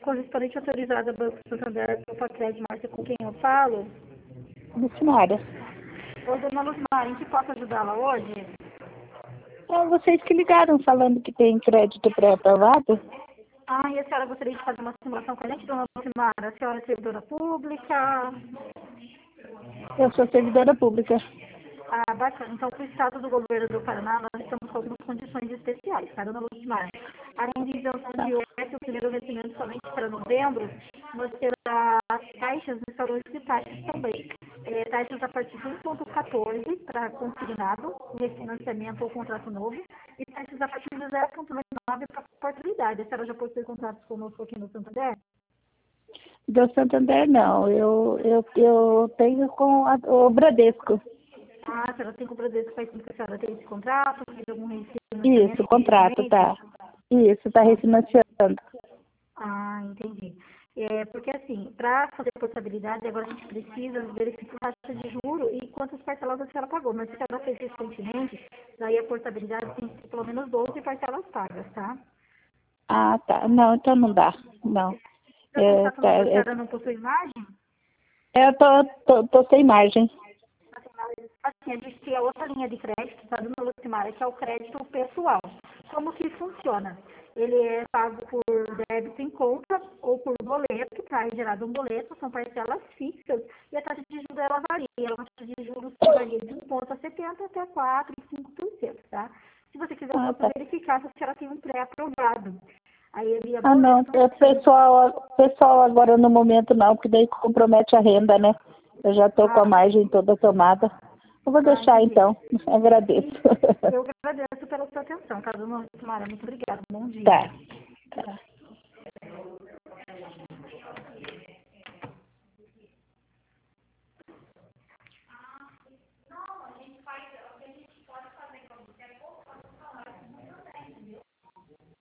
correspondente autorizada Banco Santander, Pacred, Márcia, com quem eu falo? Lucimara. Ô, dona Lucimara, em que posso ajudá-la hoje? Vocês que ligaram falando que tem crédito pré-aprovado? E a senhora gostaria de fazer uma simulação com a gente, dona Lucimara? A senhora é servidora pública? Eu sou servidora pública. Bacana. Então, para o estado do governo do Paraná, nós estamos com algumas condições especiais, tá, dona Lucimara? Além de isenção de hoje, o primeiro vencimento somente para novembro, nós terá taxas nos salões de taxas também. Taxas a partir de 1,14 para consignado, refinanciamento ou contrato novo, e taxas a partir de 0,99 para oportunidade. A senhora já possui contratos conosco aqui no Santander? Do Santander, não. Eu tenho com o Bradesco. A senhora tem com o Bradesco, faz tempo que a senhora tem esse contrato? Fez algum refinanciamento? Isso, o contrato, tá. Isso, tá refinanciando. Entendi. Porque assim, para fazer portabilidade, agora a gente precisa verificar a taxa de juro e quantas parcelas a senhora pagou. Mas se a senhora fez recentemente, daí a portabilidade tem que ter pelo menos 12 parcelas pagas, tá? Tá. Não, então não dá. Não. O contrato a senhora não possui imagem? Eu tô sem margem. Assim, a gente tem a outra linha de crédito, tá, dona Lucimara, que é o crédito pessoal. Como que funciona? Ele é pago por débito em conta ou por boleto, tá? É gerado um boleto, são parcelas fixas e a taxa de juros ela varia. A taxa de juros varia de 1,70 até 4% e 5%, tá? Se você quiser, eu posso verificar se a senhora tem um pré-aprovado. Aí via boleto, não. Pessoal agora no momento não, porque daí compromete a renda, né? Eu já tô com a margem toda tomada. Eu vou deixar então. Agradeço. Eu agradeço pela sua atenção, tá, dona Lucimara? Muito obrigada. Bom dia. Tá.